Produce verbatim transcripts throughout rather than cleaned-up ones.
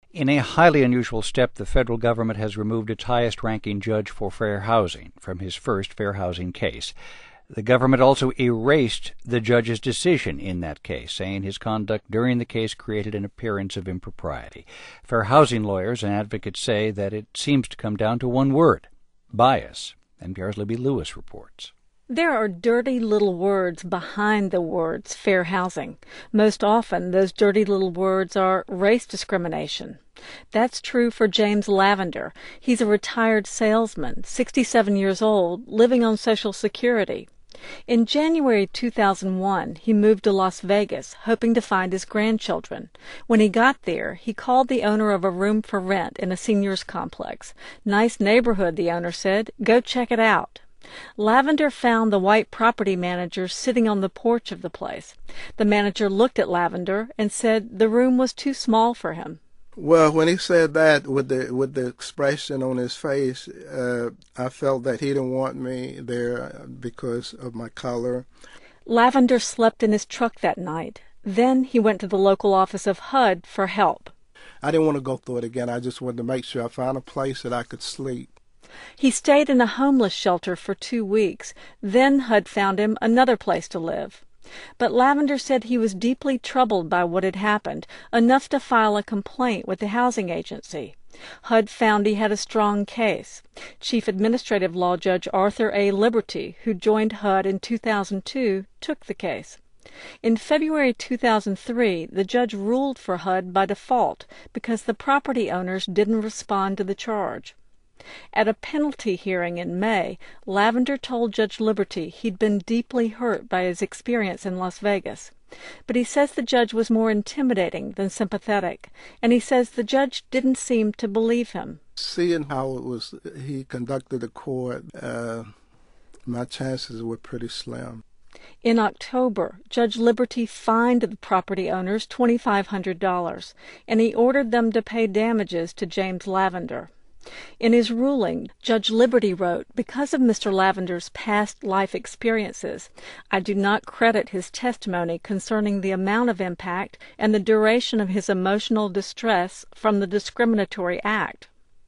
In a highly unusual step, the federal government has removed its highest-ranking judge for fair housing from his first fair housing case. The government also erased the judge's decision in that case, saying his conduct during the case created an appearance of impropriety. Fair housing lawyers and advocates say that it seems to come down to one word: bias. N P R's Libby Lewis reports. There are dirty little words behind the words fair housing. Most often, those dirty little words are race discrimination. That's true for James Lavender. He's a retired salesman, sixty-seven years old, living on Social Security. In January two thousand one, he moved to Las Vegas, hoping to find his grandchildren. When he got there, he called the owner of a room for rent in a seniors complex. "Nice neighborhood," the owner said. "Go check it out." Lavender found the white property manager sitting on the porch of the place. The manager looked at Lavender and said the room was too small for him. Well, when he said that with the with the expression on his face, uh, I felt that he didn't want me there because of my color. Lavender slept in his truck that night. Then he went to the local office of H U D for help. I didn't want to go through it again. I just wanted to make sure I found a place that I could sleep. He stayed in a homeless shelter for two weeks. Then H U D found him another place to live. But Lavender said he was deeply troubled by what had happened, enough to file a complaint with the housing agency. H U D found he had a strong case. Chief Administrative Law Judge Arthur A. Liberty, who joined H U D in two thousand two, took the case. In February two thousand three, the judge ruled for H U D by default because the property owners didn't respond to the charge. At a penalty hearing in May, Lavender told Judge Liberty he'd been deeply hurt by his experience in Las Vegas. But he says the judge was more intimidating than sympathetic, and he says the judge didn't seem to believe him. Seeing how it was he conducted the court, uh, my chances were pretty slim. In October, Judge Liberty fined the property owners two thousand five hundred dollars, and he ordered them to pay damages to James Lavender. In his ruling, Judge Liberty wrote, "Because of Mister Lavender's past life experiences, I do not credit his testimony concerning the amount of impact and the duration of his emotional distress from the discriminatory act."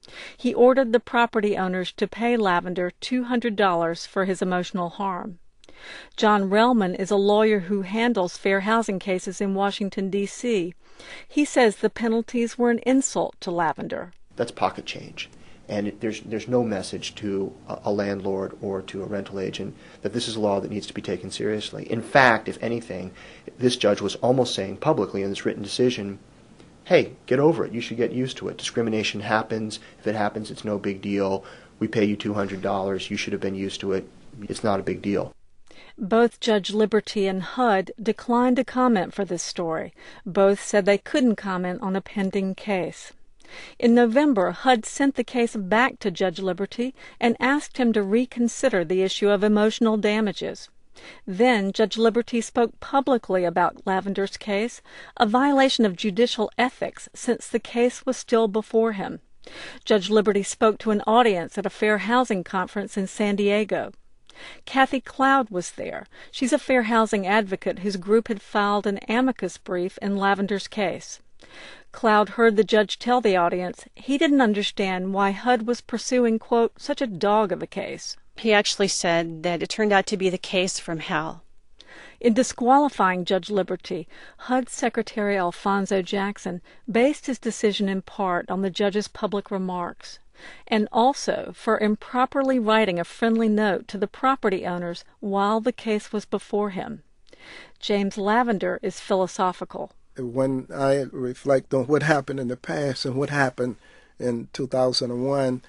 He ordered the property owners to pay Lavender two hundred dollars for his emotional harm. John Relman is a lawyer who handles fair housing cases in Washington, D C He says the penalties were an insult to Lavender. That's pocket change, and it, there's there's no message to a, a landlord or to a rental agent that this is a law that needs to be taken seriously. In fact, if anything, this judge was almost saying publicly in this written decision, hey, get over it. You should get used to it. Discrimination happens. If it happens, it's no big deal. We pay you two hundred dollars. You should have been used to it. It's not a big deal. Both Judge Liberty and H U D declined to comment for this story. Both said they couldn't comment on a pending case. In November, H U D sent the case back to Judge Liberty and asked him to reconsider the issue of emotional damages. Then Judge Liberty spoke publicly about Lavender's case, a violation of judicial ethics since the case was still before him. Judge Liberty spoke to an audience at a fair housing conference in San Diego. Kathy Cloud was there. She's a fair housing advocate whose group had filed an amicus brief in Lavender's case. Cloud heard the judge tell the audience he didn't understand why H U D was pursuing, quote, such a dog of a case. He actually said that it turned out to be the case from hell. In disqualifying Judge Liberty, H U D Secretary Alfonso Jackson based his decision in part on the judge's public remarks, and also for improperly writing a friendly note to the property owners while the case was before him. James Lavender is philosophical. When I reflect on what happened in the past and what happened in two thousand one,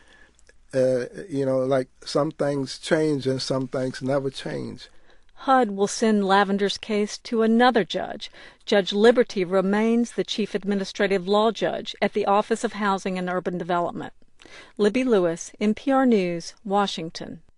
uh, you know, like some things change and some things never change. H U D will send Lavender's case to another judge. Judge Liberty remains the Chief Administrative Law Judge at the Office of Housing and Urban Development. Libby Lewis, N P R News, Washington.